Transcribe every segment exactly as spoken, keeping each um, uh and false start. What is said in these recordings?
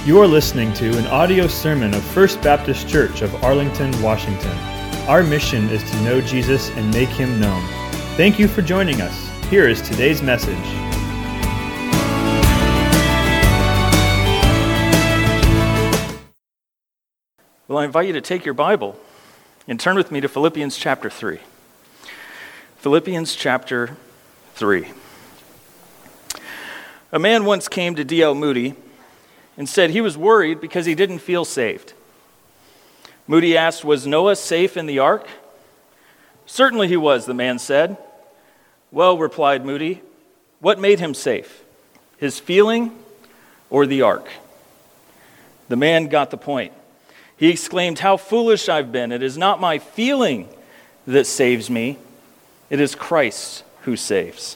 You are listening to an audio sermon of First Baptist Church of Arlington, Washington. Our mission is to know Jesus and make Him known. Thank you for joining us. Here is today's message. Well, I invite you to take your Bible and turn with me to Philippians chapter three. Philippians chapter three. A man once came to D L Moody and said he was worried because he didn't feel saved. Moody asked, was Noah safe in the ark? Certainly he was, the man said. Well, replied Moody, what made him safe? His feeling or the ark? The man got the point. He exclaimed, how foolish I've been. It is not my feeling that saves me. It is Christ who saves.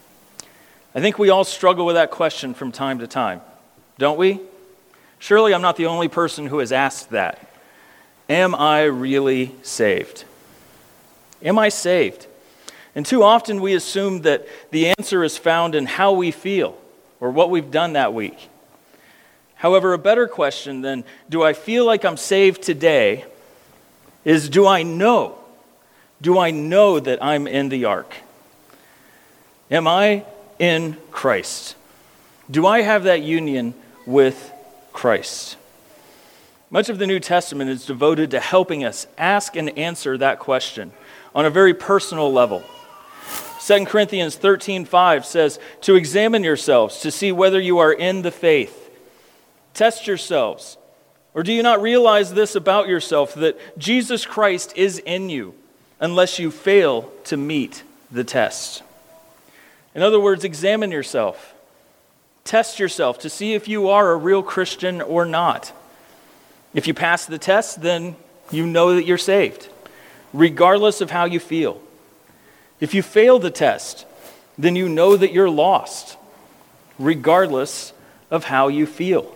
I think we all struggle with that question from time to time, don't we? Surely I'm not the only person who has asked that. Am I really saved? Am I saved? And too often we assume that the answer is found in how we feel or what we've done that week. However, a better question than do I feel like I'm saved today is do I know? Do I know that I'm in the ark? Am I in Christ? Do I have that union with Christ? Much of the New Testament is devoted to helping us ask and answer that question on a very personal level. Second Corinthians thirteen five says, to examine yourselves to see whether you are in the faith. Test yourselves. Or do you not realize this about yourself, that Jesus Christ is in you unless you fail to meet the test? In other words, examine yourself. Test yourself to see if you are a real Christian or not. If you pass the test, then you know that you're saved, regardless of how you feel. If you fail the test, then you know that you're lost, regardless of how you feel.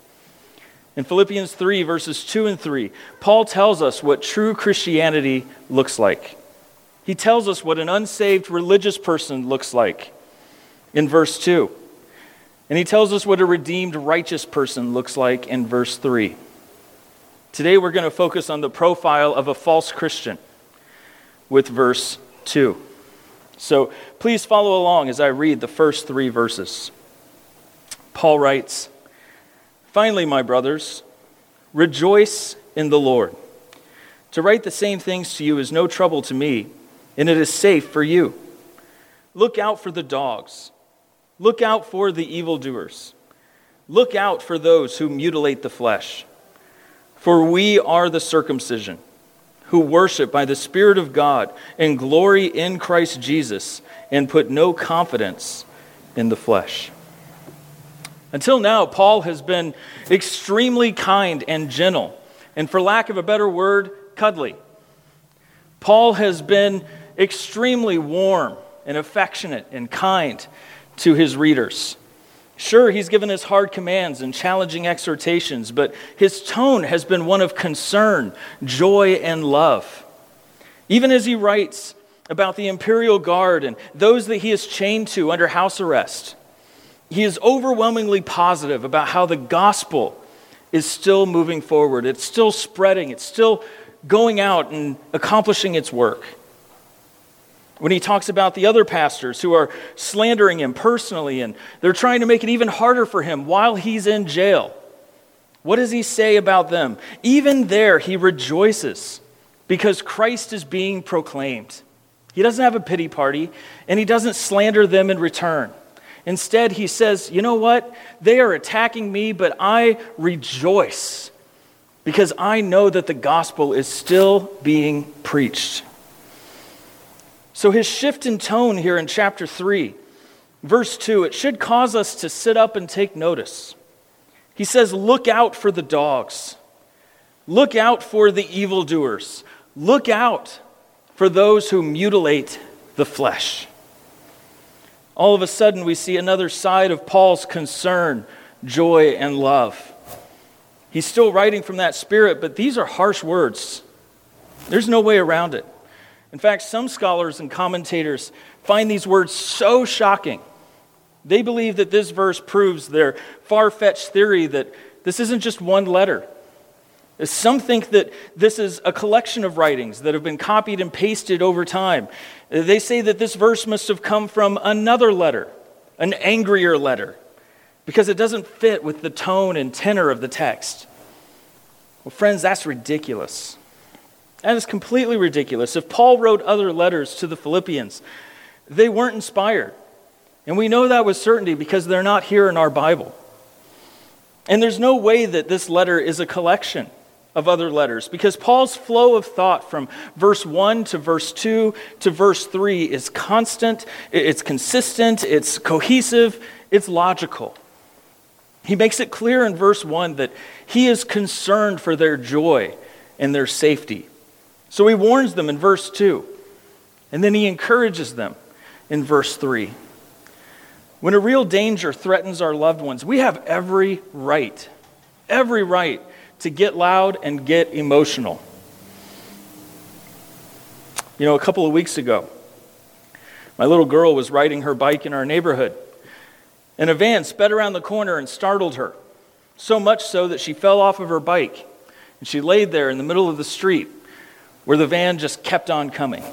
In Philippians three, verses two and three, Paul tells us what true Christianity looks like. He tells us what an unsaved religious person looks like in verse two. And he tells us what a redeemed righteous person looks like in verse three. Today we're going to focus on the profile of a false Christian with verse two. So please follow along as I read the first three verses. Paul writes, finally, my brothers, rejoice in the Lord. To write the same things to you is no trouble to me, and it is safe for you. Look out for the dogs. Look out for the evildoers. Look out for those who mutilate the flesh. For we are the circumcision, who worship by the Spirit of God and glory in Christ Jesus, and put no confidence in the flesh. Until now, Paul has been extremely kind and gentle, and for lack of a better word, cuddly. Paul has been extremely warm and affectionate and kind to his readers. Sure, he's given us hard commands and challenging exhortations, but his tone has been one of concern, joy, and love. Even as he writes about the imperial guard and those that he is chained to under house arrest, he is overwhelmingly positive about how the gospel is still moving forward. It's still spreading. It's still going out and accomplishing its work. When he talks about the other pastors who are slandering him personally and they're trying to make it even harder for him while he's in jail, what does he say about them? Even there, he rejoices because Christ is being proclaimed. He doesn't have a pity party, and he doesn't slander them in return. Instead, he says, you know what? They are attacking me, but I rejoice because I know that the gospel is still being preached. So his shift in tone here in chapter three, verse two, it should cause us to sit up and take notice. He says, look out for the dogs. Look out for the evildoers. Look out for those who mutilate the flesh. All of a sudden, we see another side of Paul's concern, joy, and love. He's still writing from that spirit, but these are harsh words. There's no way around it. In fact, some scholars and commentators find these words so shocking. They believe that this verse proves their far-fetched theory that this isn't just one letter. Some think that this is a collection of writings that have been copied and pasted over time. They say that this verse must have come from another letter, an angrier letter, because it doesn't fit with the tone and tenor of the text. Well, friends, that's ridiculous. That is completely ridiculous. If Paul wrote other letters to the Philippians, they weren't inspired. And we know that with certainty because they're not here in our Bible. And there's no way that this letter is a collection of other letters, because Paul's flow of thought from verse one to verse two to verse three is constant, it's consistent, it's cohesive, it's logical. He makes it clear in verse one that he is concerned for their joy and their safety. So he warns them in verse two, and then he encourages them in verse three. When a real danger threatens our loved ones, we have every right, every right to get loud and get emotional. You know, a couple of weeks ago, my little girl was riding her bike in our neighborhood, and a van sped around the corner and startled her, so much so that she fell off of her bike, and she laid there in the middle of the street where the van just kept on coming.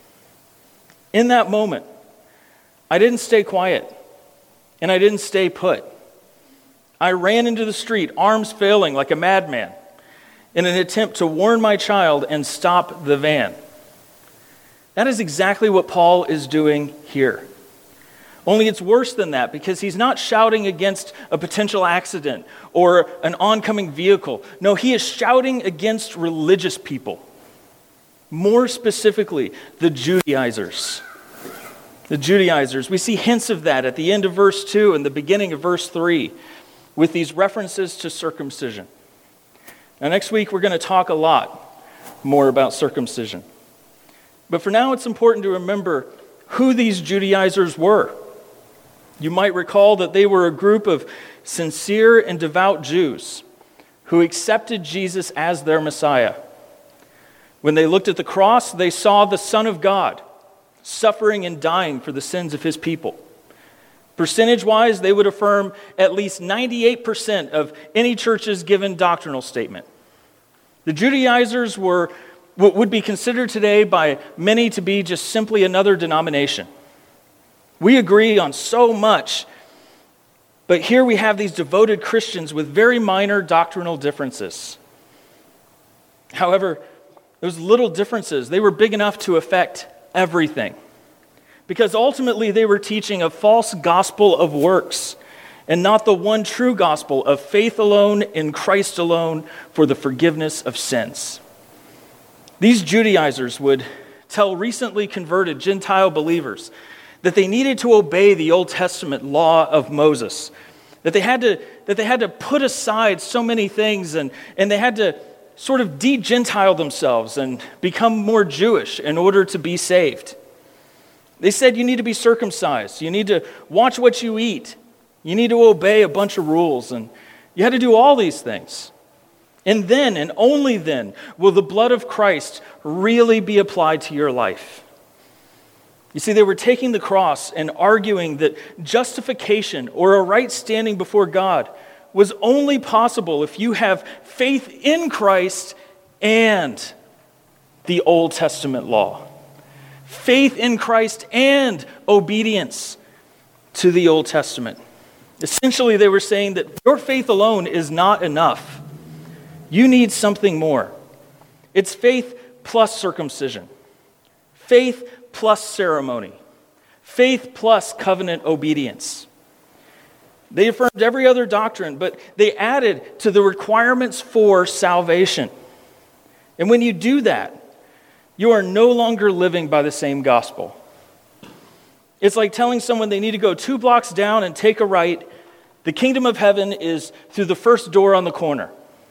In that moment, I didn't stay quiet, and I didn't stay put. I ran into the street, arms failing like a madman, in an attempt to warn my child and stop the van. That is exactly what Paul is doing here. Only it's worse than that, because he's not shouting against a potential accident or an oncoming vehicle. No, he is shouting against religious people. More specifically, the Judaizers. The Judaizers. We see hints of that at the end of verse two and the beginning of verse three. With these references to circumcision. Now, next week, we're going to talk a lot more about circumcision. But for now, it's important to remember who these Judaizers were. You might recall that they were a group of sincere and devout Jews who accepted Jesus as their Messiah. When they looked at the cross, they saw the Son of God suffering and dying for the sins of his people. Percentage-wise, they would affirm at least ninety-eight percent of any church's given doctrinal statement. The Judaizers were what would be considered today by many to be just simply another denomination. We agree on so much, but here we have these devoted Christians with very minor doctrinal differences. However, those little differences, they were big enough to affect everything. Because ultimately they were teaching a false gospel of works and not the one true gospel of faith alone in Christ alone for the forgiveness of sins. These Judaizers would tell recently converted Gentile believers that they needed to obey the Old Testament law of Moses, that they had to, that they had to put aside so many things and, and they had to sort of de-Gentile themselves and become more Jewish in order to be saved. They said you need to be circumcised, you need to watch what you eat, you need to obey a bunch of rules, and you had to do all these things. And then, and only then, will the blood of Christ really be applied to your life. You see, they were taking the cross and arguing that justification or a right standing before God was only possible if you have faith in Christ and the Old Testament law. Faith in Christ and obedience to the Old Testament. Essentially, they were saying that your faith alone is not enough. You need something more. It's faith plus circumcision. Faith plus ceremony. Faith plus covenant obedience. They affirmed every other doctrine, but they added to the requirements for salvation. And when you do that, you are no longer living by the same gospel. It's like telling someone they need to go two blocks down and take a right. The kingdom of heaven is through the first door on the corner.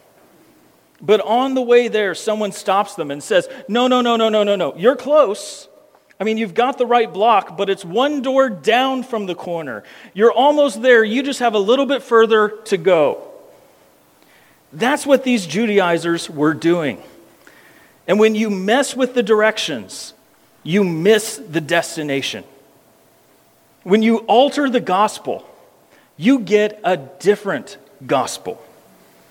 But on the way there, someone stops them and says, no, no, no, no, no, no, no. You're close. I mean, you've got the right block, but it's one door down from the corner. You're almost there. You just have a little bit further to go. That's what these Judaizers were doing. And when you mess with the directions, you miss the destination. When you alter the gospel, you get a different gospel.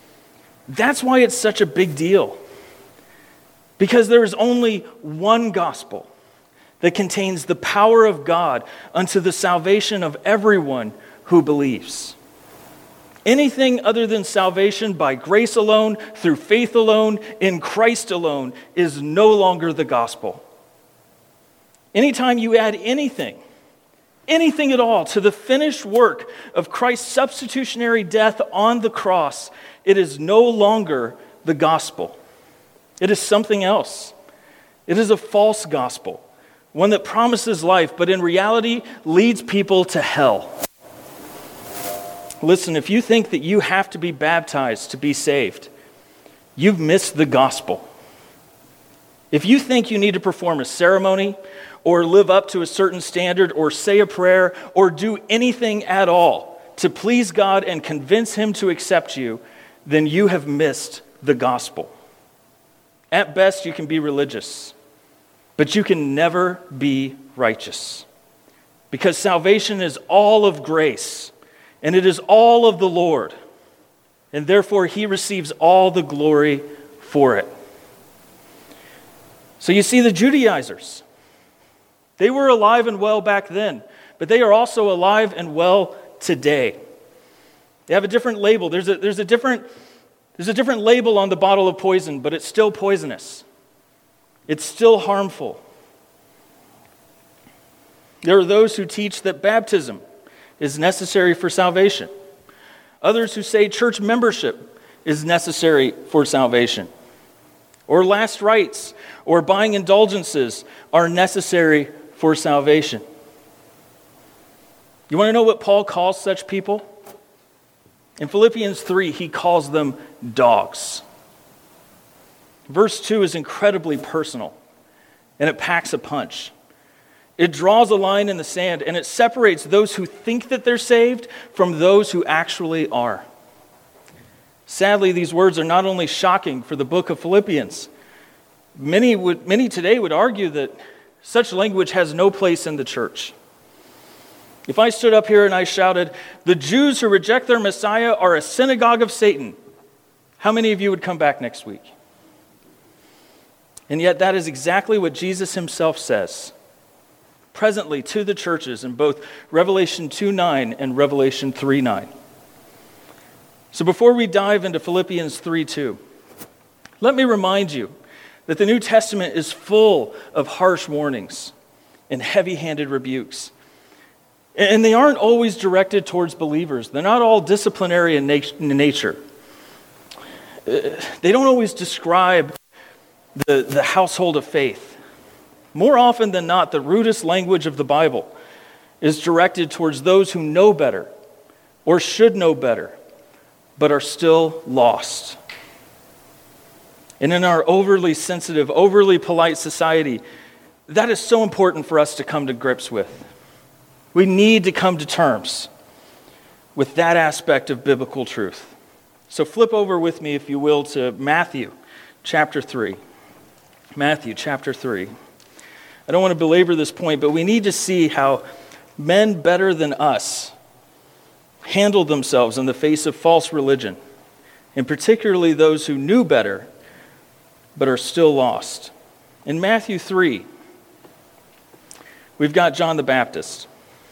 That's why it's such a big deal. Because there is only one gospel that contains the power of God unto the salvation of everyone who believes. Anything other than salvation by grace alone, through faith alone, in Christ alone, is no longer the gospel. Anytime you add anything, anything at all, to the finished work of Christ's substitutionary death on the cross, it is no longer the gospel. It is something else. It is a false gospel, one that promises life, but in reality leads people to hell. Listen, if you think that you have to be baptized to be saved, you've missed the gospel. If you think you need to perform a ceremony or live up to a certain standard or say a prayer or do anything at all to please God and convince Him to accept you, then you have missed the gospel. At best, you can be religious, but you can never be righteous. Because salvation is all of grace, and it is all of the Lord, and therefore He receives all the glory for it. So you see, the Judaizers, they were alive and well back then, but they are also alive and well today. They have a different label. There's a, there's a different, there's a different label on the bottle of poison, but it's still poisonous. It's still harmful. There are those who teach that baptism is necessary for salvation. Others who say church membership is necessary for salvation. Or last rites or buying indulgences are necessary for salvation. You want to know what Paul calls such people? In Philippians three, he calls them dogs. Verse two is incredibly personal, and it packs a punch. It draws a line in the sand, and it separates those who think that they're saved from those who actually are. Sadly, these words are not only shocking for the book of Philippians. Many would, many today would argue that such language has no place in the church. If I stood up here and I shouted, "The Jews who reject their Messiah are a synagogue of Satan," how many of you would come back next week? And yet that is exactly what Jesus himself says presently to the churches in both Revelation two nine and Revelation three nine. So before we dive into Philippians three two, let me remind you that the New Testament is full of harsh warnings and heavy-handed rebukes. And they aren't always directed towards believers. They're not all disciplinary in nature. They don't always describe the, the household of faith. More often than not, the rudest language of the Bible is directed towards those who know better or should know better, but are still lost. And in our overly sensitive, overly polite society, that is so important for us to come to grips with. We need to come to terms with that aspect of biblical truth. So flip over with me, if you will, to Matthew chapter three. Matthew chapter three. I don't want to belabor this point, but we need to see how men better than us handled themselves in the face of false religion, and particularly those who knew better but are still lost. In Matthew three, we've got John the Baptist.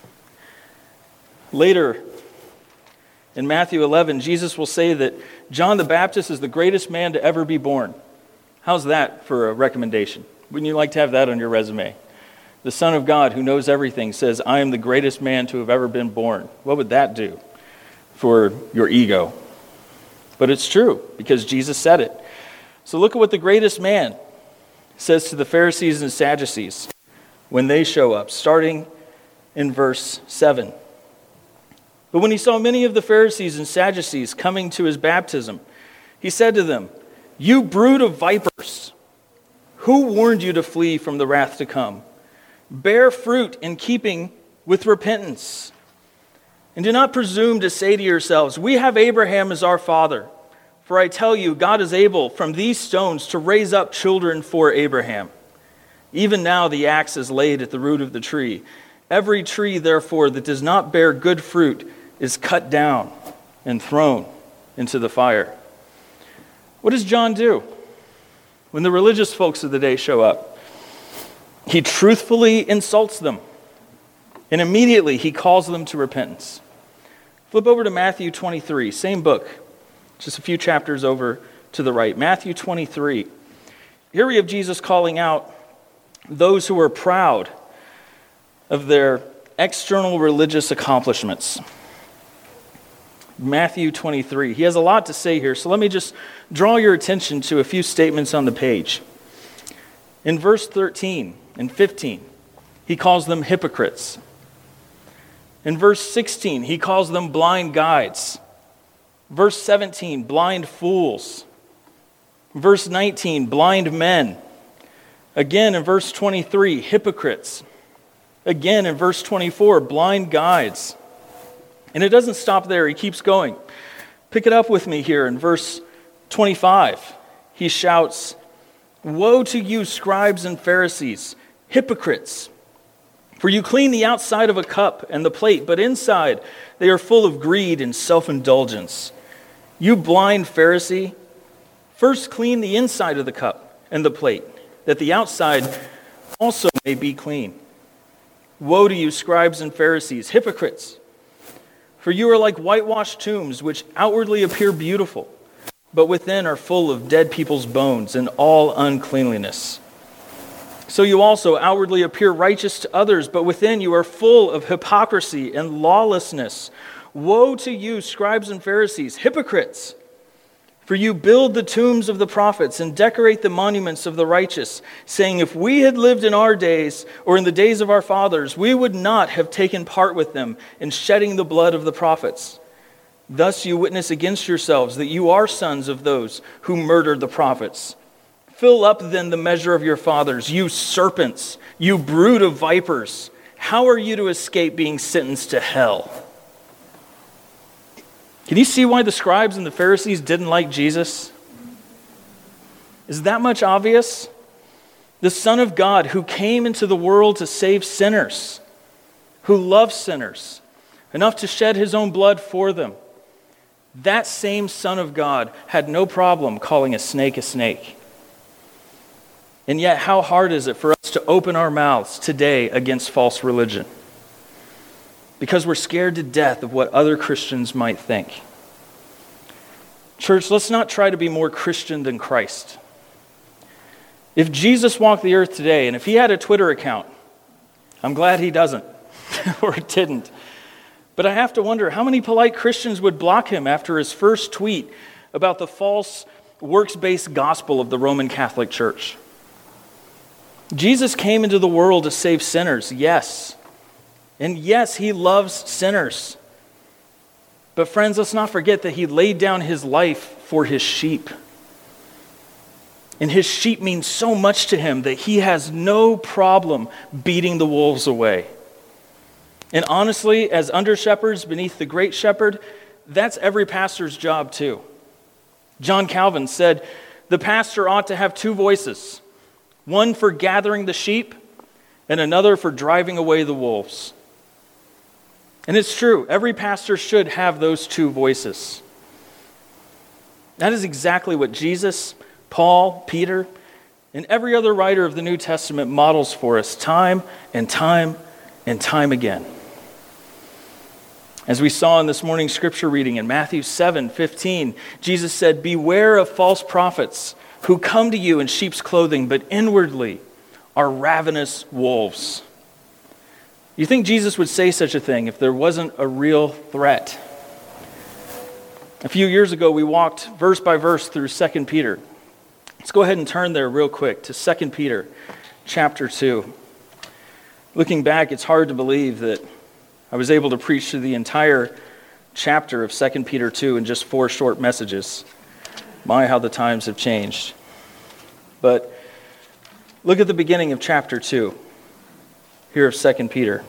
Later, in Matthew eleven, Jesus will say that John the Baptist is the greatest man to ever be born. How's that for a recommendation? Wouldn't you like to have that on your resume? The Son of God, who knows everything, says, "I am the greatest man to have ever been born." What would that do for your ego? But it's true, because Jesus said it. So look at what the greatest man says to the Pharisees and Sadducees when they show up, starting in verse seven. "But when he saw many of the Pharisees and Sadducees coming to his baptism, he said to them, 'You brood of vipers, who warned you to flee from the wrath to come? Bear fruit in keeping with repentance. And do not presume to say to yourselves, we have Abraham as our father. For I tell you, God is able from these stones to raise up children for Abraham. Even now the axe is laid at the root of the tree. Every tree, therefore, that does not bear good fruit is cut down and thrown into the fire. What does John do when the religious folks of the day show up? He truthfully insults them, and immediately he calls them to repentance. Flip over to Matthew twenty-three, same book, just a few chapters over to the right. Matthew twenty-three. Here we have Jesus calling out those who are proud of their external religious accomplishments. Matthew twenty-three. He has a lot to say here, so let me just draw your attention to a few statements on the page. In verse thirteen and fifteen, he calls them hypocrites. In verse sixteen, he calls them blind guides. Verse seventeen, blind fools. Verse nineteen, blind men. Again in verse twenty-three, hypocrites. Again in verse twenty-four, blind guides. And it doesn't stop there, he keeps going. Pick it up with me here in verse twenty-five. He shouts, "Woe to you, scribes and Pharisees, hypocrites! For you clean the outside of a cup and the plate, but inside they are full of greed and self-indulgence. You blind Pharisee, first clean the inside of the cup and the plate, that the outside also may be clean. Woe to you, scribes and Pharisees, hypocrites! For you are like whitewashed tombs, which outwardly appear beautiful, but within are full of dead people's bones and all uncleanliness. So you also outwardly appear righteous to others, but within you are full of hypocrisy and lawlessness. Woe to you, scribes and Pharisees, hypocrites! For you build the tombs of the prophets and decorate the monuments of the righteous, saying, if we had lived in our days, or in the days of our fathers, we would not have taken part with them in shedding the blood of the prophets. Thus you witness against yourselves that you are sons of those who murdered the prophets. Fill up then the measure of your fathers, you serpents, you brood of vipers. How are you to escape being sentenced to hell?" Can you see why the scribes and the Pharisees didn't like Jesus? Is that much obvious? The Son of God who came into the world to save sinners, who loves sinners, enough to shed his own blood for them. That same Son of God had no problem calling a snake a snake. And yet, how hard is it for us to open our mouths today against false religion? Because we're scared to death of what other Christians might think. Church, let's not try to be more Christian than Christ. If Jesus walked the earth today, and if he had a Twitter account, I'm glad he doesn't, or didn't. But I have to wonder, how many polite Christians would block him after his first tweet about the false works-based gospel of the Roman Catholic Church? Jesus came into the world to save sinners, yes. And yes, he loves sinners. But friends, let's not forget that he laid down his life for his sheep. And his sheep mean so much to him that he has no problem beating the wolves away. And honestly, as under-shepherds beneath the great shepherd, that's every pastor's job too. John Calvin said, the pastor ought to have two voices, one for gathering the sheep and another for driving away the wolves. And it's true, every pastor should have those two voices. That is exactly what Jesus, Paul, Peter, and every other writer of the New Testament models for us time and time and time again. As we saw in this morning's scripture reading in Matthew seven fifteen, Jesus said, beware of false prophets who come to you in sheep's clothing, but inwardly are ravenous wolves. You think Jesus would say such a thing if there wasn't a real threat? A few years ago, we walked verse by verse through Second Peter. Let's go ahead and turn there real quick to Second Peter chapter two. Looking back, it's hard to believe that I was able to preach through the entire chapter of Second Peter two in just four short messages. My, how the times have changed. But look at the beginning of chapter two, here of Second Peter.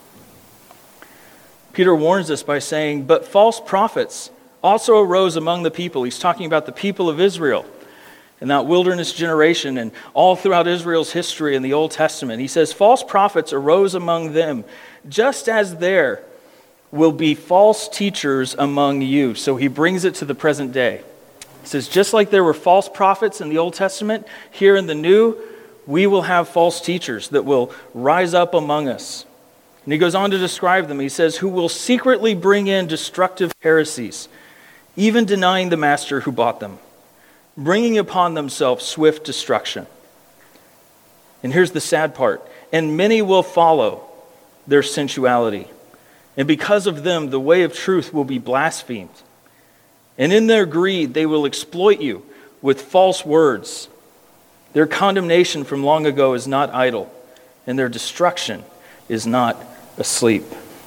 Peter warns us by saying, but false prophets also arose among the people. He's talking about the people of Israel and that wilderness generation and all throughout Israel's history in the Old Testament. He says, false prophets arose among them, just as there will be false teachers among you. So he brings it to the present day. says, just like there were false prophets in the Old Testament, here in the New, we will have false teachers that will rise up among us. And he goes on to describe them. He says, who will secretly bring in destructive heresies, even denying the master who bought them, bringing upon themselves swift destruction. And here's the sad part. And many will follow their sensuality. And because of them, the way of truth will be blasphemed. And in their greed, they will exploit you with false words. Their condemnation from long ago is not idle, and their destruction is not asleep.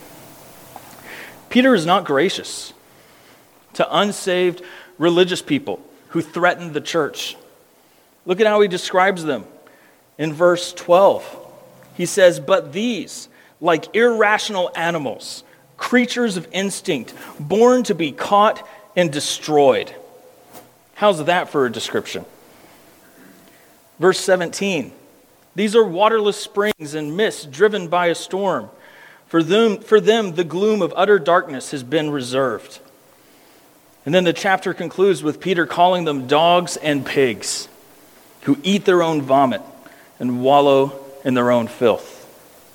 Peter is not gracious to unsaved religious people who threaten the church. Look at how he describes them in verse twelve. He says, but these, like irrational animals, creatures of instinct, born to be caught and destroyed. How's that for a description? Verse seventeen, these are waterless springs and mists driven by a storm. For them, for them, the gloom of utter darkness has been reserved. And then the chapter concludes with Peter calling them dogs and pigs who eat their own vomit and wallow in their own filth.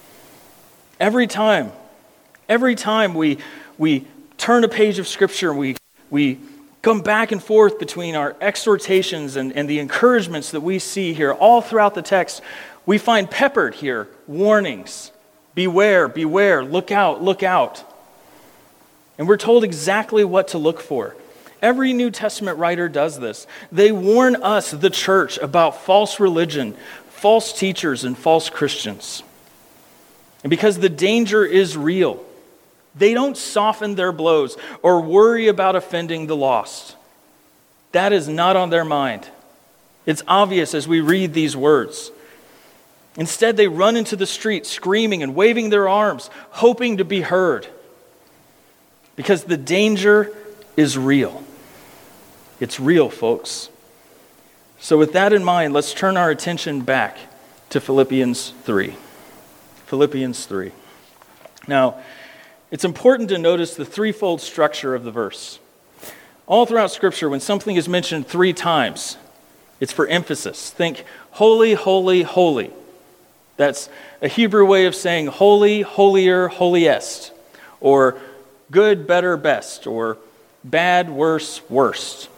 Every time, every time we, we turn a page of Scripture, we, we come back and forth between our exhortations and, and the encouragements that we see here all throughout the text, we find peppered here warnings. Beware, beware, look out, look out. And we're told exactly what to look for. Every New Testament writer does this. They warn us, the church, about false religion, false teachers, and false Christians. And because the danger is real, they don't soften their blows or worry about offending the lost. That is not on their mind. It's obvious as we read these words. Instead, they run into the street screaming and waving their arms, hoping to be heard. Because the danger is real. It's real, folks. So with that in mind, let's turn our attention back to Philippians three. Philippians three. Now, it's important to notice the threefold structure of the verse. All throughout Scripture, when something is mentioned three times, it's for emphasis. Think holy, holy, holy. That's a Hebrew way of saying holy, holier, holiest, or good, better, best, or bad, worse, worst.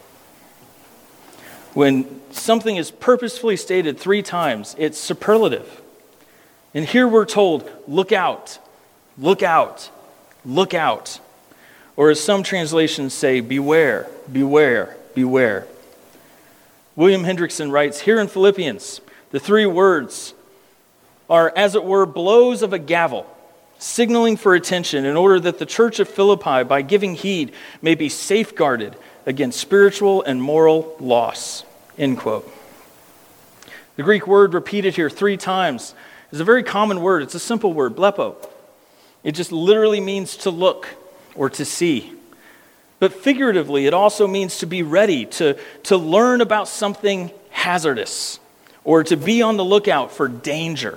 When something is purposefully stated three times, it's superlative. And here we're told, look out, look out, look out. Or as some translations say, beware, beware, beware. William Hendrickson writes, here in Philippians, the three words are, as it were, blows of a gavel, signaling for attention in order that the church of Philippi, by giving heed, may be safeguarded against spiritual and moral loss. End quote. The Greek word repeated here three times is a very common word. It's a simple word, blepo. It just literally means to look or to see. But figuratively, it also means to be ready, to, to learn about something hazardous, or to be on the lookout for danger.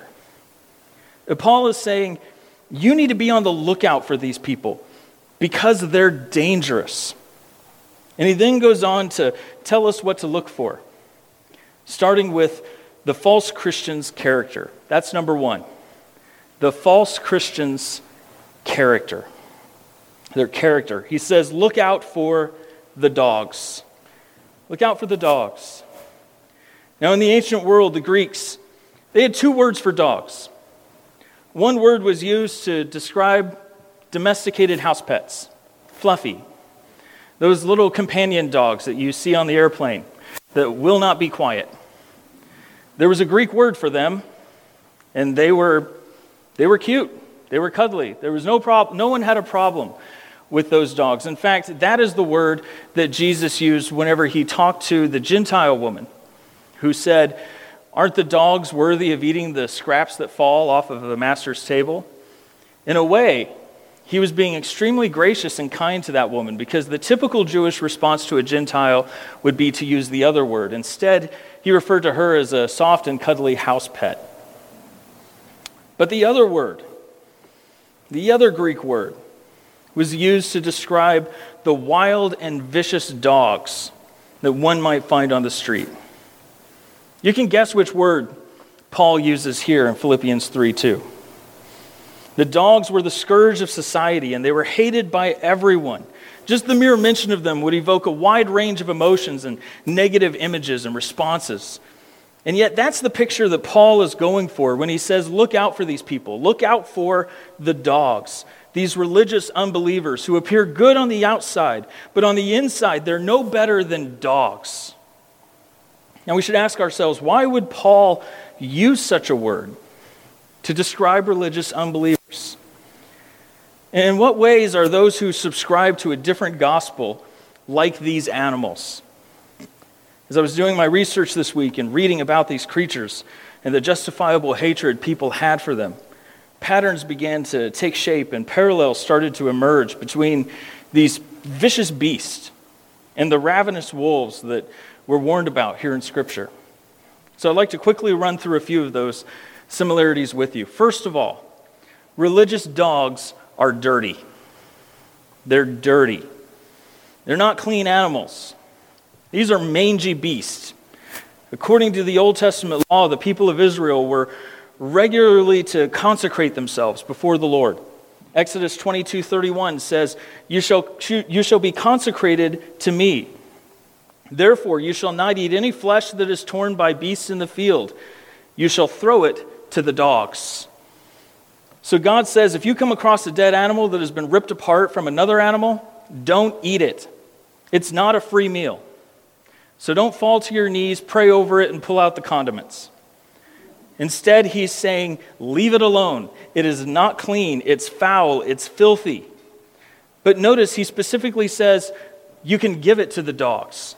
Paul is saying, you need to be on the lookout for these people because they're dangerous. And he then goes on to tell us what to look for, starting with the false Christian's character. That's number one. The false Christian's character. Their character. He says, look out for the dogs. Look out for the dogs. Now, in the ancient world, the Greeks, they had two words for dogs. One word was used to describe domesticated house pets, Fluffy. Those little companion dogs that you see on the airplane that will not be quiet. There was a Greek word for them, and they were they were cute. They were cuddly. There was no problem. No one had a problem with those dogs. In fact, that is the word that Jesus used whenever he talked to the Gentile woman who said, aren't the dogs worthy of eating the scraps that fall off of the master's table? In a way, he was being extremely gracious and kind to that woman because the typical Jewish response to a Gentile would be to use the other word. Instead, he referred to her as a soft and cuddly house pet. But the other word, the other Greek word, was used to describe the wild and vicious dogs that one might find on the street. You can guess which word Paul uses here in Philippians three two. The dogs were the scourge of society, and they were hated by everyone. Just the mere mention of them would evoke a wide range of emotions and negative images and responses. And yet that's the picture that Paul is going for when he says, look out for these people. Look out for the dogs, these religious unbelievers who appear good on the outside, but on the inside they're no better than dogs. Now we should ask ourselves, why would Paul use such a word to describe religious unbelievers? And in what ways are those who subscribe to a different gospel like these animals? As I was doing my research this week and reading about these creatures and the justifiable hatred people had for them, patterns began to take shape and parallels started to emerge between these vicious beasts and the ravenous wolves that we're warned about here in Scripture. So I'd like to quickly run through a few of those similarities with you. First of all, religious dogs are dirty. They're dirty. They're not clean animals. These are mangy beasts. According to the Old Testament law, the people of Israel were regularly to consecrate themselves before the Lord. Exodus twenty-two thirty-one says, you shall, you shall be consecrated to me. Therefore, you shall not eat any flesh that is torn by beasts in the field. You shall throw it to the dogs. So God says, if you come across a dead animal that has been ripped apart from another animal, don't eat it. It's not a free meal. So don't fall to your knees, pray over it, and pull out the condiments. Instead, he's saying, leave it alone. It is not clean. It's foul. It's filthy. But notice he specifically says, you can give it to the dogs.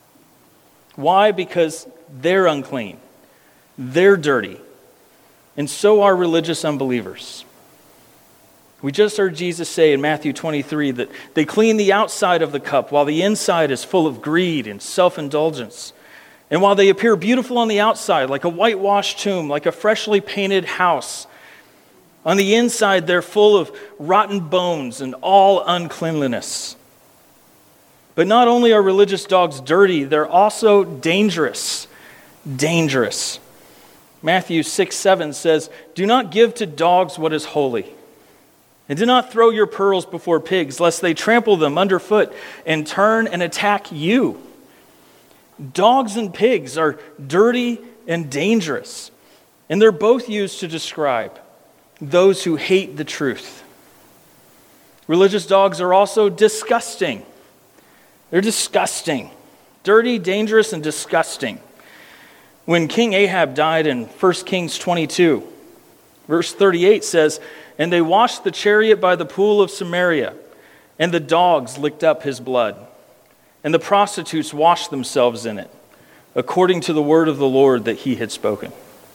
Why? Because they're unclean. They're dirty. And so are religious unbelievers. We just heard Jesus say in Matthew twenty-three that they clean the outside of the cup while the inside is full of greed and self-indulgence. And while they appear beautiful on the outside, like a whitewashed tomb, like a freshly painted house, on the inside they're full of rotten bones and all uncleanliness. But not only are religious dogs dirty, they're also dangerous. Dangerous. Matthew six seven says, do not give to dogs what is holy. And do not throw your pearls before pigs, lest they trample them underfoot and turn and attack you. Dogs and pigs are dirty and dangerous. And they're both used to describe those who hate the truth. Religious dogs are also disgusting. They're disgusting. Dirty, dangerous, and disgusting. When King Ahab died in First Kings twenty-two, verse thirty-eight says, and they washed the chariot by the pool of Samaria, and the dogs licked up his blood, and the prostitutes washed themselves in it, according to the word of the Lord that he had spoken.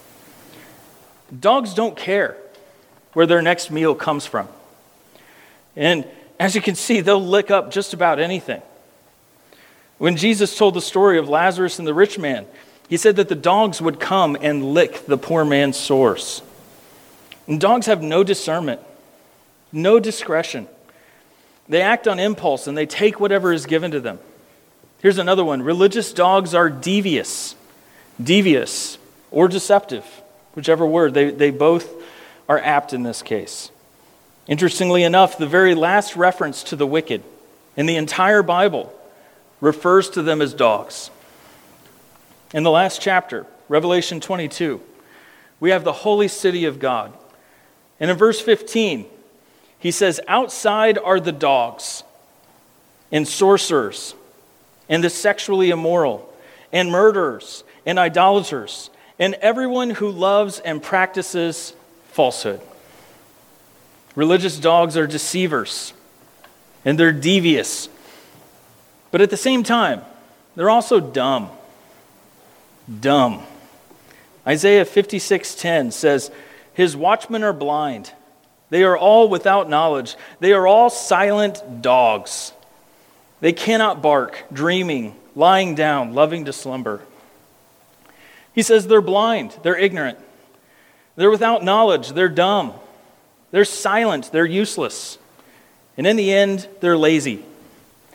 Dogs don't care where their next meal comes from. And as you can see, they'll lick up just about anything. When Jesus told the story of Lazarus and the rich man, he said that the dogs would come and lick the poor man's sores. And dogs have no discernment, no discretion. They act on impulse and they take whatever is given to them. Here's another one. Religious dogs are devious, devious or deceptive, whichever word. They, they both are apt in this case. Interestingly enough, the very last reference to the wicked in the entire Bible refers to them as dogs. In the last chapter, Revelation twenty-two, we have the holy city of God. And in verse fifteen, he says, outside are the dogs and sorcerers and the sexually immoral and murderers and idolaters and everyone who loves and practices falsehood. Religious dogs are deceivers and they're devious. But at the same time, they're also dumb. Dumb. Isaiah fifty-six ten says, his watchmen are blind. They are all without knowledge. They are all silent dogs. They cannot bark, dreaming, lying down, loving to slumber. He says they're blind. They're ignorant. They're without knowledge. They're dumb. They're silent. They're useless. And in the end, they're lazy.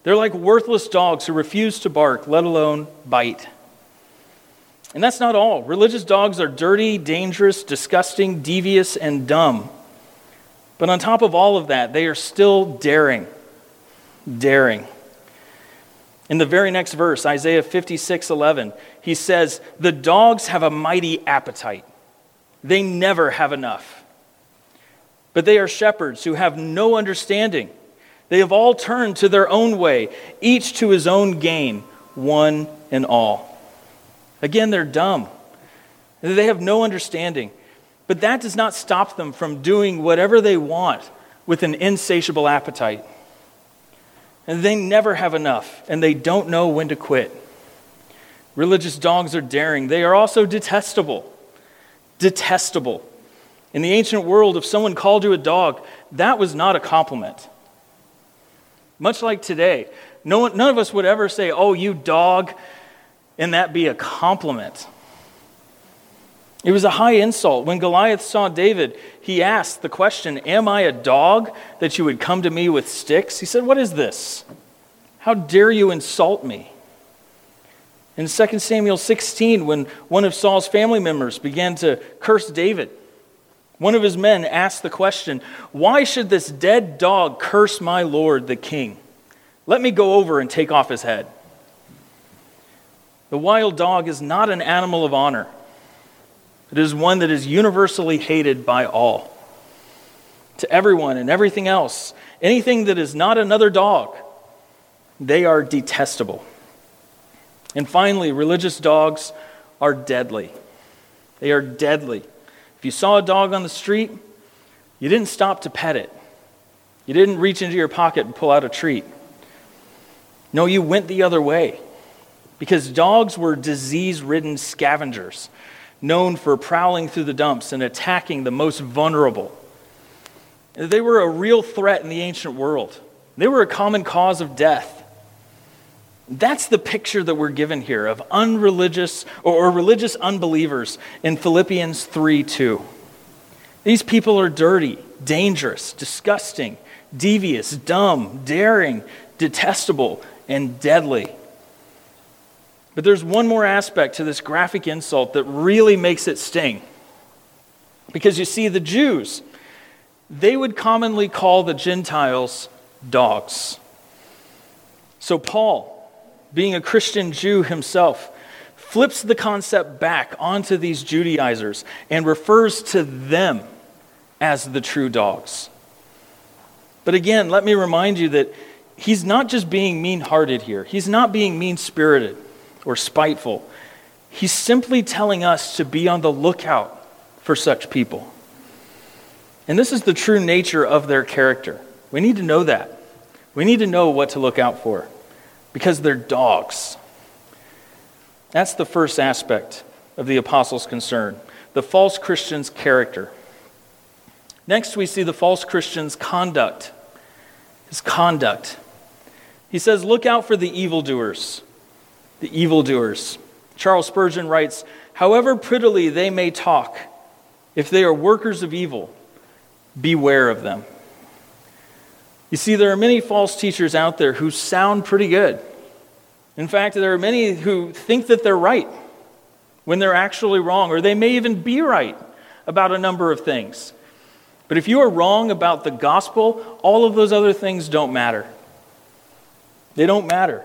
They're like worthless dogs who refuse to bark, let alone bite. And that's not all. Religious dogs are dirty, dangerous, disgusting, devious, and dumb. But on top of all of that, they are still daring. Daring. In the very next verse, Isaiah fifty-six eleven, he says, "The dogs have a mighty appetite. They never have enough. But they are shepherds who have no understanding. They have all turned to their own way, each to his own gain, one and all." Again, they're dumb. They have no understanding. But that does not stop them from doing whatever they want with an insatiable appetite. And they never have enough, and they don't know when to quit. Religious dogs are daring. They are also detestable. Detestable. In the ancient world, if someone called you a dog, that was not a compliment. Much like today, no one, none of us would ever say, "Oh, you dog," and that be a compliment. It was a high insult. When Goliath saw David, he asked the question, "Am I a dog that you would come to me with sticks?" He said, "What is this? How dare you insult me?" In Second Samuel sixteen, when one of Saul's family members began to curse David, one of his men asked the question, "Why should this dead dog curse my lord, the king? Let me go over and take off his head." The wild dog is not an animal of honor. It is one that is universally hated by all. To everyone and everything else, anything that is not another dog, they are detestable. And finally, religious dogs are deadly. They are deadly. If you saw a dog on the street, you didn't stop to pet it. You didn't reach into your pocket and pull out a treat. No, you went the other way. Because dogs were disease-ridden scavengers, known for prowling through the dumps and attacking the most vulnerable. They were a real threat in the ancient world. They were a common cause of death. That's the picture that we're given here of unreligious or religious unbelievers in Philippians three two. These people are dirty, dangerous, disgusting, devious, dumb, daring, detestable, and deadly. But there's one more aspect to this graphic insult that really makes it sting. Because you see, the Jews, they would commonly call the Gentiles dogs. So Paul, being a Christian Jew himself, flips the concept back onto these Judaizers and refers to them as the true dogs. But again, let me remind you that he's not just being mean-hearted here. He's not being mean-spirited or spiteful. He's simply telling us to be on the lookout for such people. And this is the true nature of their character. We need to know that. We need to know what to look out for, because they're dogs. That's the first aspect of the apostles' concern, the false Christian's character. Next, we see the false Christian's conduct. His conduct. He says, "Look out for the evildoers." The evildoers. Charles Spurgeon writes, "However prettily they may talk, if they are workers of evil, beware of them." You see, there are many false teachers out there who sound pretty good. In fact, there are many who think that they're right when they're actually wrong, or they may even be right about a number of things. But if you are wrong about the gospel, all of those other things don't matter. They don't matter.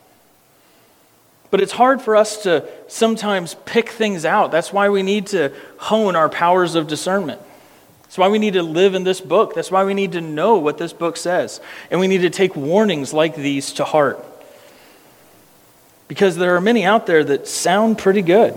But it's hard for us to sometimes pick things out. That's why we need to hone our powers of discernment. That's why we need to live in this book. That's why we need to know what this book says. And we need to take warnings like these to heart. Because there are many out there that sound pretty good.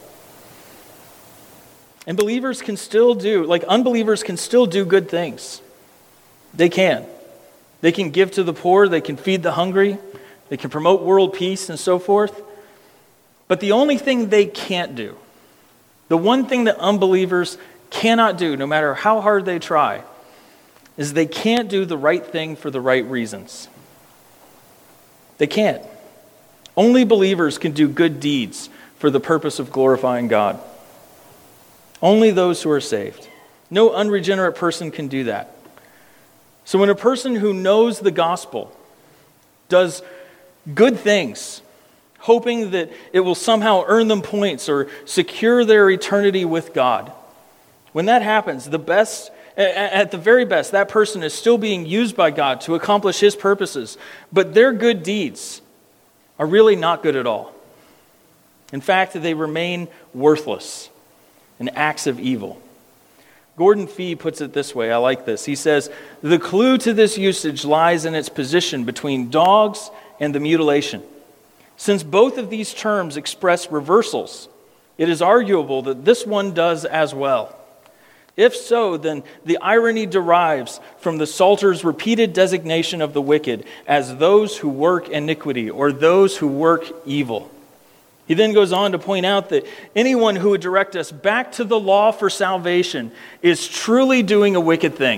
And believers can still do, like unbelievers can still do good things. They can. They can give to the poor. They can feed the hungry. They can promote world peace and so forth. But the only thing they can't do, the one thing that unbelievers cannot do, no matter how hard they try, is they can't do the right thing for the right reasons. They can't. Only believers can do good deeds for the purpose of glorifying God. Only those who are saved. No unregenerate person can do that. So when a person who knows the gospel does good things, hoping that it will somehow earn them points or secure their eternity with God. When that happens, the best, at the very best, that person is still being used by God to accomplish his purposes, but their good deeds are really not good at all. In fact, they remain worthless and acts of evil. Gordon Fee puts it this way, I like this. He says, the clue to this usage lies in its position between dogs and the mutilation. Since both of these terms express reversals, it is arguable that this one does as well. If so, then the irony derives from the Psalter's repeated designation of the wicked as those who work iniquity or those who work evil. He then goes on to point out that anyone who would direct us back to the law for salvation is truly doing a wicked thing.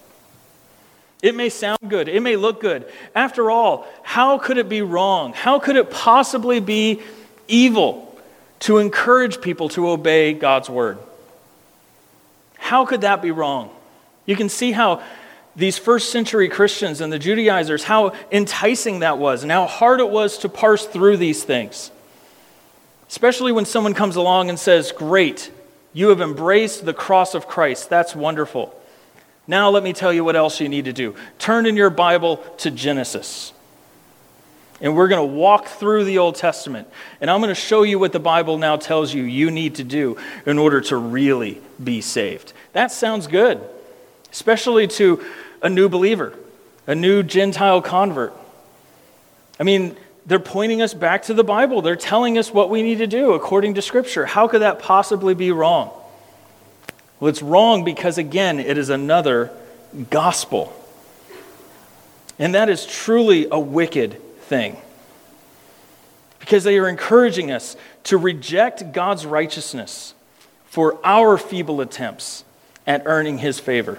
It may sound good. It may look good. After all, how could it be wrong? How could it possibly be evil to encourage people to obey God's word? How could that be wrong? You can see how these first century Christians and the Judaizers, how enticing that was and how hard it was to parse through these things. Especially when someone comes along and says, great, you have embraced the cross of Christ. That's wonderful. Now let me tell you what else you need to do. Turn in your Bible to Genesis. And we're going to walk through the Old Testament. And I'm going to show you what the Bible now tells you you need to do in order to really be saved. That sounds good, especially to a new believer, a new Gentile convert. I mean, they're pointing us back to the Bible. They're telling us what we need to do according to Scripture. How could that possibly be wrong? Well, it's wrong because, again, it is another gospel. And that is truly a wicked thing. Because they are encouraging us to reject God's righteousness for our feeble attempts at earning his favor.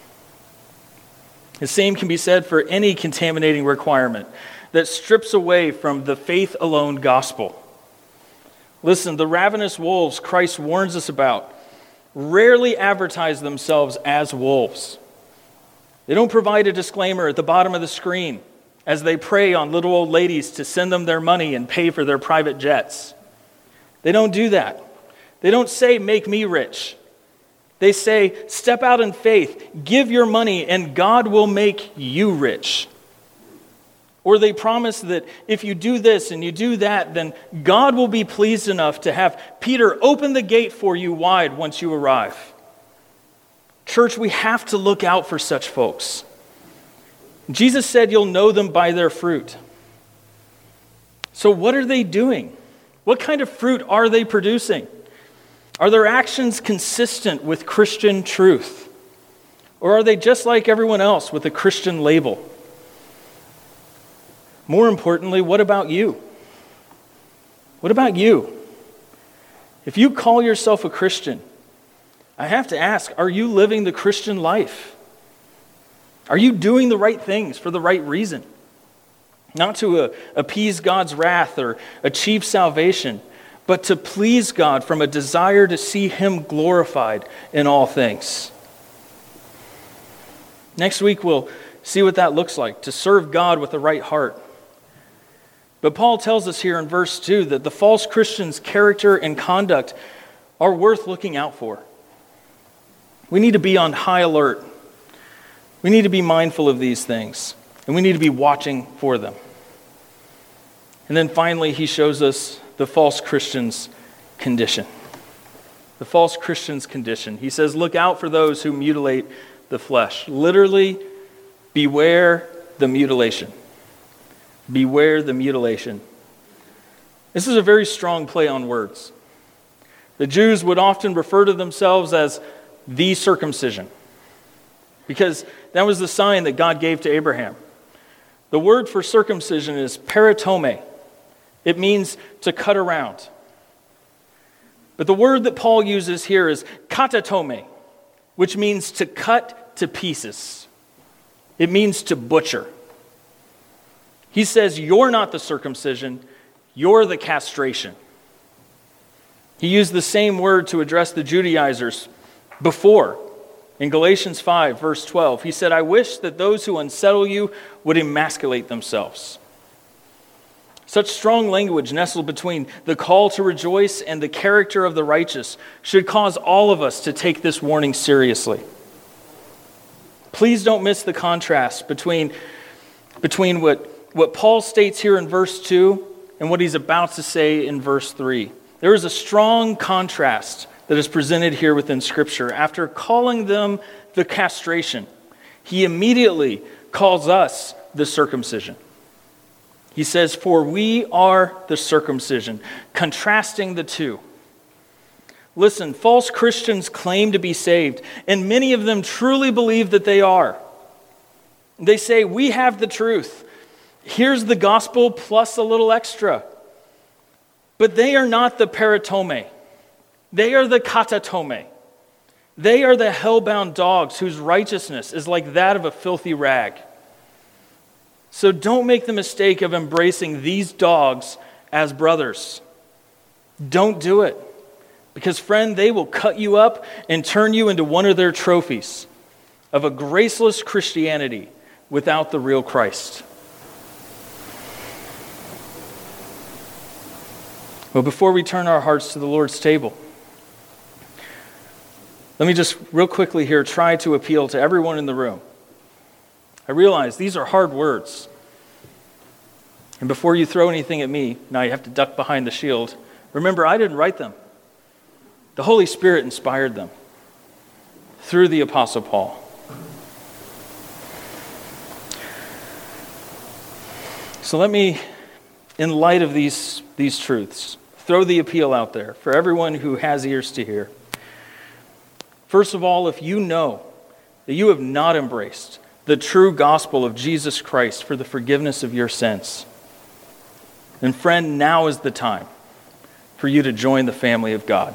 The same can be said for any contaminating requirement that strips away from the faith alone gospel. Listen, the ravenous wolves Christ warns us about rarely advertise themselves as wolves. They don't provide a disclaimer at the bottom of the screen as they prey on little old ladies to send them their money and pay for their private jets. They don't do that. They don't say, make me rich. They say, step out in faith, give your money, and God will make you rich. Or they promise that if you do this and you do that, then God will be pleased enough to have Peter open the gate for you wide once you arrive. Church, we have to look out for such folks. Jesus said you'll know them by their fruit. So what are they doing? What kind of fruit are they producing? Are their actions consistent with Christian truth? Or are they just like everyone else with a Christian label? More importantly, what about you? What about you? If you call yourself a Christian, I have to ask, are you living the Christian life? Are you doing the right things for the right reason? Not to uh, appease God's wrath or achieve salvation, but to please God from a desire to see him glorified in all things. Next week we'll see what that looks like, to serve God with the right heart. But Paul tells us here in verse two that the false Christian's character and conduct are worth looking out for. We need to be on high alert. We need to be mindful of these things, and we need to be watching for them. And then finally, he shows us the false Christian's condition. The false Christian's condition. He says, look out for those who mutilate the flesh. Literally, beware the mutilation. Beware the mutilation. This is a very strong play on words. The Jews would often refer to themselves as the circumcision, because that was the sign that God gave to Abraham. The word for circumcision is peritome. It means to cut around. But the word that Paul uses here is katatome, which means to cut to pieces. It means to butcher. He says, you're not the circumcision, you're the castration. He used the same word to address the Judaizers before. In Galatians five, verse twelve, he said, I wish that those who unsettle you would emasculate themselves. Such strong language nestled between the call to rejoice and the character of the righteous should cause all of us to take this warning seriously. Please don't miss the contrast between, between what, what Paul states here in verse two and what he's about to say in verse three. There is a strong contrast that is presented here within Scripture. After calling them the castration, he immediately calls us the circumcision. He says, "For we are the circumcision," contrasting the two. Listen, false Christians claim to be saved, and many of them truly believe that they are. They say, "We have the truth. Here's the gospel plus a little extra." But they are not the peritome. They are the katatome. They are the hell-bound dogs whose righteousness is like that of a filthy rag. So don't make the mistake of embracing these dogs as brothers. Don't do it. Because, friend, they will cut you up and turn you into one of their trophies of a graceless Christianity without the real Christ. Well, before we turn our hearts to the Lord's table, let me just real quickly here try to appeal to everyone in the room. I realize these are hard words. And before you throw anything at me, now you have to duck behind the shield. Remember, I didn't write them. The Holy Spirit inspired them through the Apostle Paul. So let me, in light of these, these truths, throw the appeal out there for everyone who has ears to hear. First of all, if you know that you have not embraced the true gospel of Jesus Christ for the forgiveness of your sins, then friend, now is the time for you to join the family of God.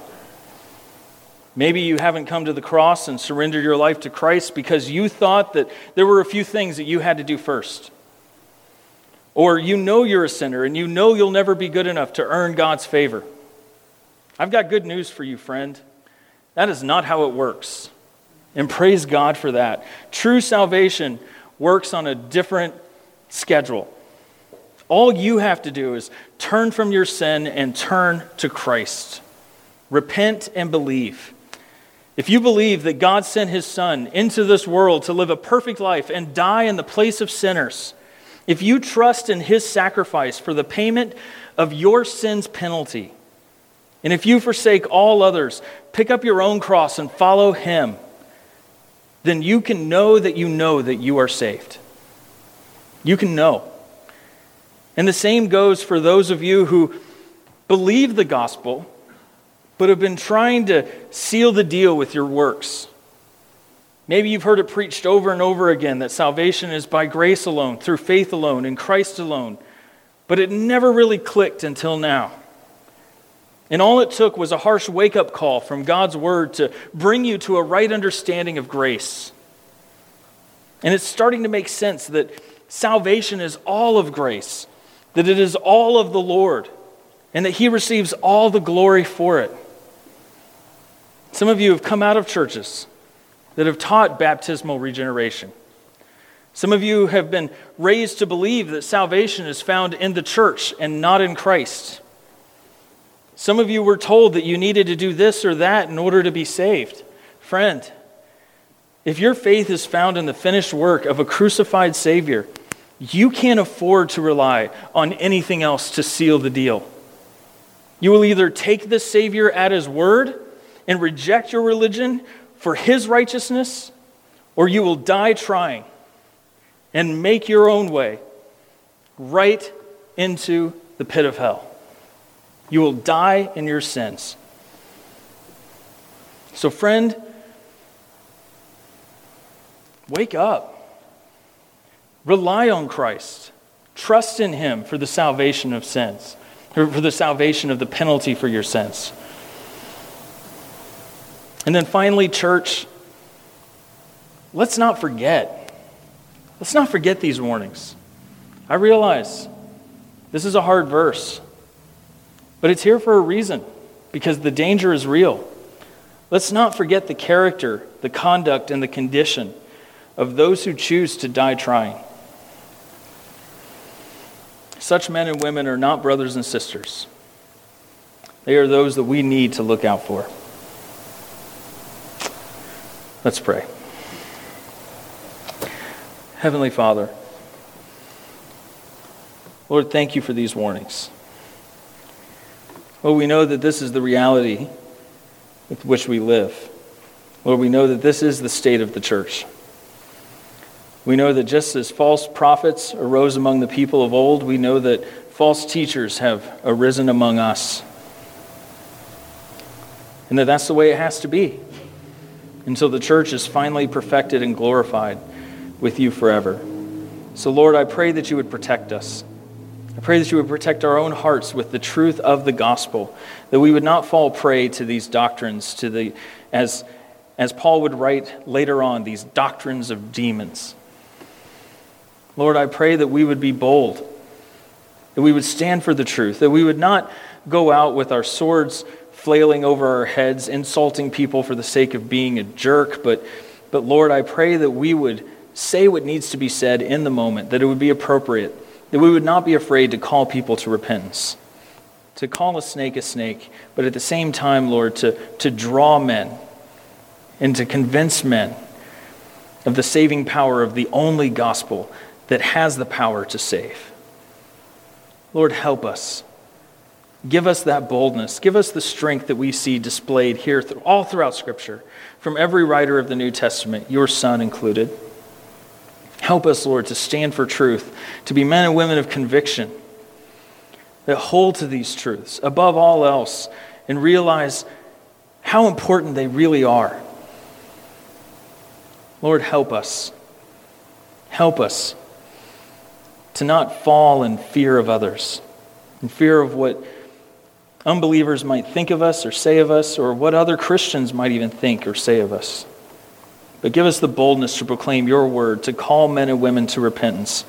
Maybe you haven't come to the cross and surrendered your life to Christ because you thought that there were a few things that you had to do first. Or you know you're a sinner and you know you'll never be good enough to earn God's favor. I've got good news for you, friend. That is not how it works. And praise God for that. True salvation works on a different schedule. All you have to do is turn from your sin and turn to Christ. Repent and believe. If you believe that God sent his Son into this world to live a perfect life and die in the place of sinners, if you trust in his sacrifice for the payment of your sin's penalty, and if you forsake all others, pick up your own cross and follow him, then you can know that you know that you are saved. You can know. And the same goes for those of you who believe the gospel, but have been trying to seal the deal with your works. Maybe you've heard it preached over and over again that salvation is by grace alone, through faith alone, in Christ alone. But it never really clicked until now. And all it took was a harsh wake-up call from God's word to bring you to a right understanding of grace. And it's starting to make sense that salvation is all of grace, that it is all of the Lord, and that he receives all the glory for it. Some of you have come out of churches that have taught baptismal regeneration. Some of you have been raised to believe that salvation is found in the church and not in Christ. Some of you were told that you needed to do this or that in order to be saved. Friend, if your faith is found in the finished work of a crucified Savior, you can't afford to rely on anything else to seal the deal. You will either take the Savior at his word and reject your religion for his righteousness, or you will die trying and make your own way right into the pit of hell. You will die in your sins. So, friend, wake up. Rely on Christ. Trust in him for the salvation of sins, or for the salvation of the penalty for your sins. And then finally, church, let's not forget. Let's not forget these warnings. I realize this is a hard verse, but it's here for a reason, because the danger is real. Let's not forget the character, the conduct, and the condition of those who choose to die trying. Such men and women are not brothers and sisters. They are those that we need to look out for. Let's pray. Heavenly Father, Lord, thank you for these warnings. Lord, we know that this is the reality with which we live. Lord, we know that this is the state of the church. We know that just as false prophets arose among the people of old, we know that false teachers have arisen among us. And that that's the way it has to be until the church is finally perfected and glorified with you forever. So Lord, I pray that you would protect us. I pray that you would protect our own hearts with the truth of the gospel, that we would not fall prey to these doctrines, to the, as, as Paul would write later on, these doctrines of demons. Lord, I pray that we would be bold, that we would stand for the truth, that we would not go out with our swords flailing over our heads, insulting people for the sake of being a jerk, but, but Lord, I pray that we would say what needs to be said in the moment, that it would be appropriate, that we would not be afraid to call people to repentance, to call a snake a snake, but at the same time, Lord, to, to draw men and to convince men of the saving power of the only gospel that has the power to save. Lord, help us. Give us that boldness. Give us the strength that we see displayed here th- all throughout Scripture, from every writer of the New Testament, your Son included. Help us, Lord, to stand for truth, to be men and women of conviction that hold to these truths above all else and realize how important they really are. Lord, help us. Help us to not fall in fear of others, in fear of what unbelievers might think of us or say of us, or what other Christians might even think or say of us. But give us the boldness to proclaim your word, to call men and women to repentance,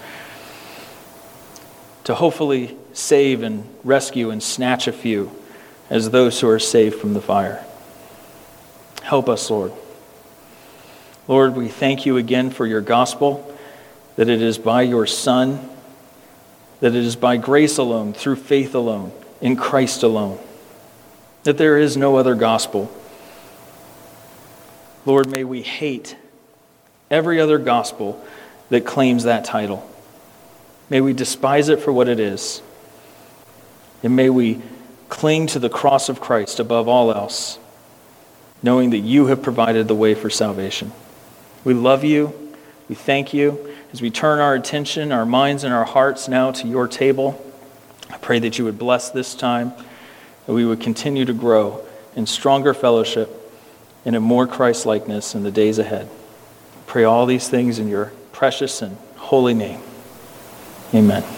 to hopefully save and rescue and snatch a few as those who are saved from the fire. Help us, Lord. Lord, we thank you again for your gospel, that it is by your Son, that it is by grace alone, through faith alone, in Christ alone, that there is no other gospel. Lord, may we hate every other gospel that claims that title. May we despise it for what it is. And may we cling to the cross of Christ above all else, knowing that you have provided the way for salvation. We love you. We thank you. As we turn our attention, our minds, and our hearts now to your table, I pray that you would bless this time, that we would continue to grow in stronger fellowship and in more Christ-likeness in the days ahead. I pray all these things in your precious and holy name. Amen.